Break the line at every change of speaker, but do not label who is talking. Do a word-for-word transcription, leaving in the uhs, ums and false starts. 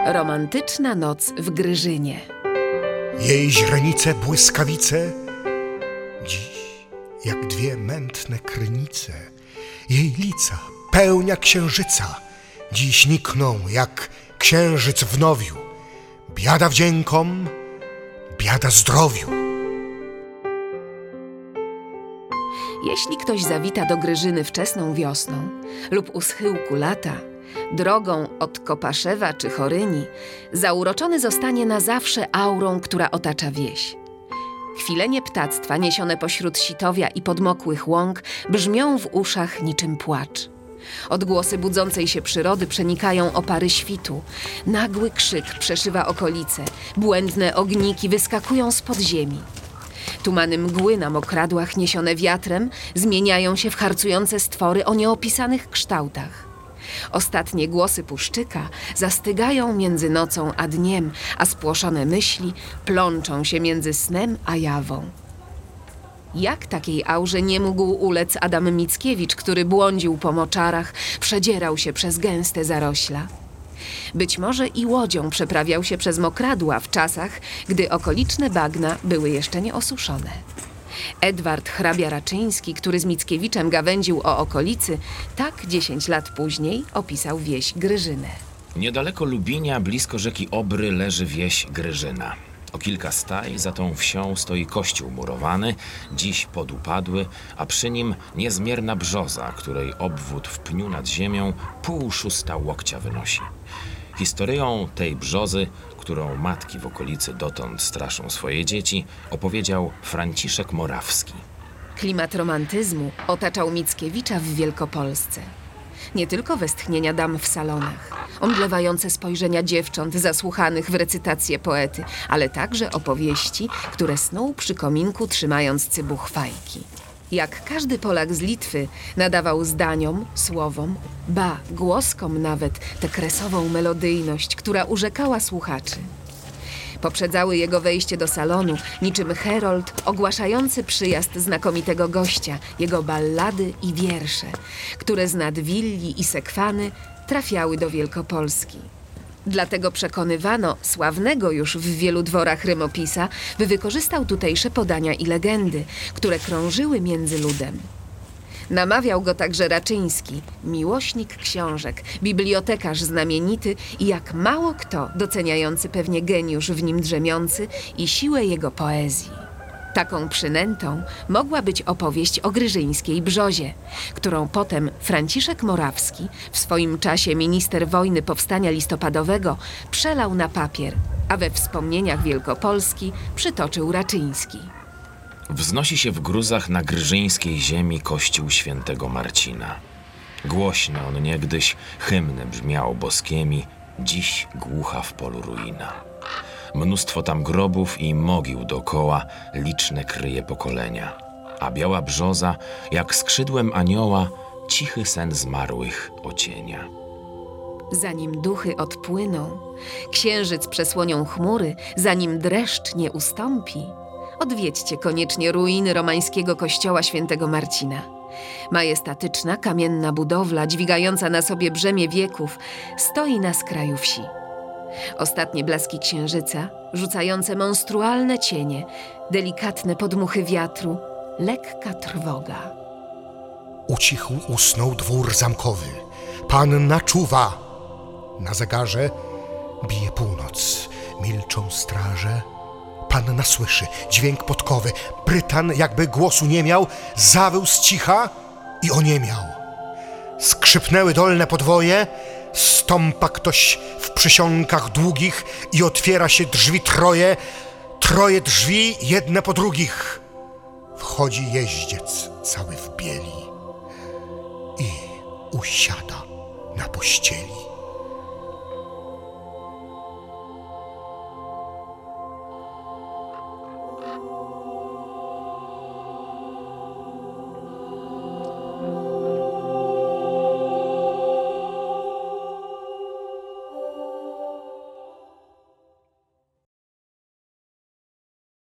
Romantyczna noc w Gryżynie.
Jej źrenice błyskawice, dziś jak dwie mętne krynice. Jej lica pełnia księżyca, dziś nikną jak księżyc w nowiu. Biada wdziękom, biada zdrowiu.
Jeśli ktoś zawita do Gryżyny wczesną wiosną lub u schyłku lata, drogą od Kopaszewa czy Choryni, zauroczony zostanie na zawsze aurą, która otacza wieś. Kwilenie ptactwa niesione pośród sitowia i podmokłych łąk brzmią w uszach niczym płacz. Odgłosy budzącej się przyrody przenikają opary świtu. Nagły krzyk przeszywa okolice, błędne ogniki wyskakują z podziemi. Tumany mgły na mokradłach niesione wiatrem zmieniają się w harcujące stwory o nieopisanych kształtach. Ostatnie głosy puszczyka zastygają między nocą a dniem, a spłoszone myśli plączą się między snem a jawą. Jak takiej aurze nie mógł ulec Adam Mickiewicz, który błądził po moczarach, przedzierał się przez gęste zarośla? Być może i łodzią przeprawiał się przez mokradła w czasach, gdy okoliczne bagna były jeszcze nieosuszone. Edward Hrabia-Raczyński, który z Mickiewiczem gawędził o okolicy, tak dziesięć lat później opisał wieś Gryżynę.
Niedaleko Lubinia, blisko rzeki Obry, leży wieś Gryżyna. O kilka staj za tą wsią stoi kościół murowany, dziś podupadły, a przy nim niezmierna brzoza, której obwód w pniu nad ziemią pół szósta łokcia wynosi. Historią tej brzozy, którą matki w okolicy dotąd straszą swoje dzieci, opowiedział Franciszek Morawski.
Klimat romantyzmu otaczał Mickiewicza w Wielkopolsce. Nie tylko westchnienia dam w salonach, omdlewające spojrzenia dziewcząt zasłuchanych w recytację poety, ale także opowieści, które snuł przy kominku, trzymając cybuchwajki. Jak każdy Polak z Litwy nadawał zdaniom, słowom, ba, głoskom nawet tę kresową melodyjność, która urzekała słuchaczy. Poprzedzały jego wejście do salonu niczym herold ogłaszający przyjazd znakomitego gościa, jego ballady i wiersze, które z nad willi i sekwany trafiały do Wielkopolski. Dlatego przekonywano sławnego już w wielu dworach rymopisa, by wykorzystał tutejsze podania i legendy, które krążyły między ludem. Namawiał go także Raczyński, miłośnik książek, bibliotekarz znamienity i jak mało kto doceniający pewnie geniusz w nim drzemiący i siłę jego poezji. Taką przynętą mogła być opowieść o gryżyńskiej brzozie, którą potem Franciszek Morawski, w swoim czasie minister wojny powstania listopadowego, przelał na papier, a we wspomnieniach Wielkopolski przytoczył Raczyński.
Wznosi się w gruzach na gryżyńskiej ziemi kościół świętego Marcina. Głośno on niegdyś, hymny brzmiał boskiemi, dziś głucha w polu ruina. Mnóstwo tam grobów i mogił dokoła, liczne kryje pokolenia. A biała brzoza, jak skrzydłem anioła, cichy sen zmarłych ocienia.
Zanim duchy odpłyną, księżyc przesłonią chmury, zanim dreszcz nie ustąpi, odwiedźcie koniecznie ruiny romańskiego kościoła świętego Marcina. Majestatyczna, kamienna budowla, dźwigająca na sobie brzemię wieków, stoi na skraju wsi. Ostatnie blaski księżyca, rzucające monstrualne cienie, delikatne podmuchy wiatru, lekka trwoga.
Ucichł, usnął dwór zamkowy. Panna czuwa. Na zegarze bije północ. Milczą straże. Panna słyszy dźwięk podkowy. Brytan, jakby głosu nie miał, zawył z cicha i oniemiał. Skrzypnęły dolne podwoje, stąpa ktoś w przysionkach długich i otwiera się drzwi troje, troje drzwi jedne po drugich. Wchodzi jeździec cały w bieli i usiada na pościeli.